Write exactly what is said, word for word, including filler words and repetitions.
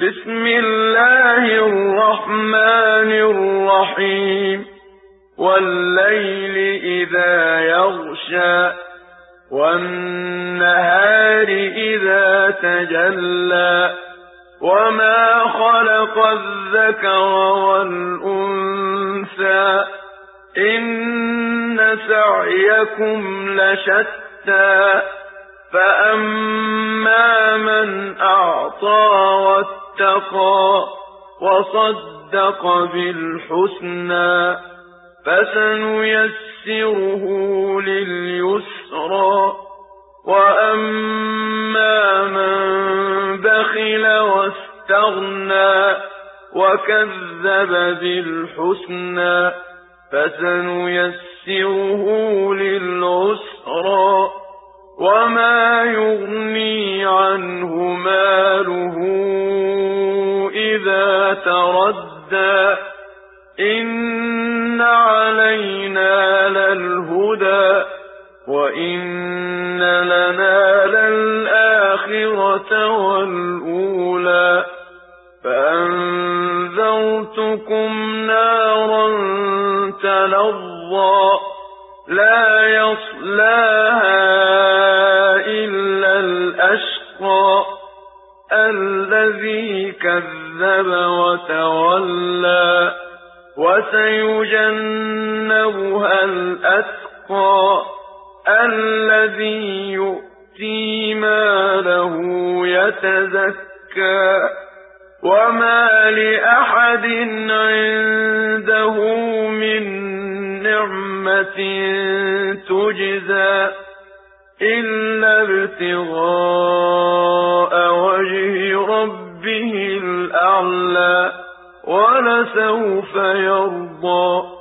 بسم الله الرحمن الرحيم والليل إذا يغشى والنهار إذا تجلى وما خلق الذكر والأنثى إن سعيكم لشتى فأما من أعطى واتقى وصدق بالحسنى فسنيسره لليسرى وأما من بخل واستغنى وكذب بالحسنى فسنيسره للعسرى وما يغني عنه ماله إذا تردى إن علينا للهدى وإن لنا للآخرة والأولى فأنذرتكم نارا تلظى لا يصلاها إلا الأشقى الذي كذب وتولى وسيجنبها الأتقى الذي يؤتي ماله يتزكى وما لأحد عنده من نعمة تجزى إلا ابتغاء وجه ربه الأعلى ولسوف يرضى.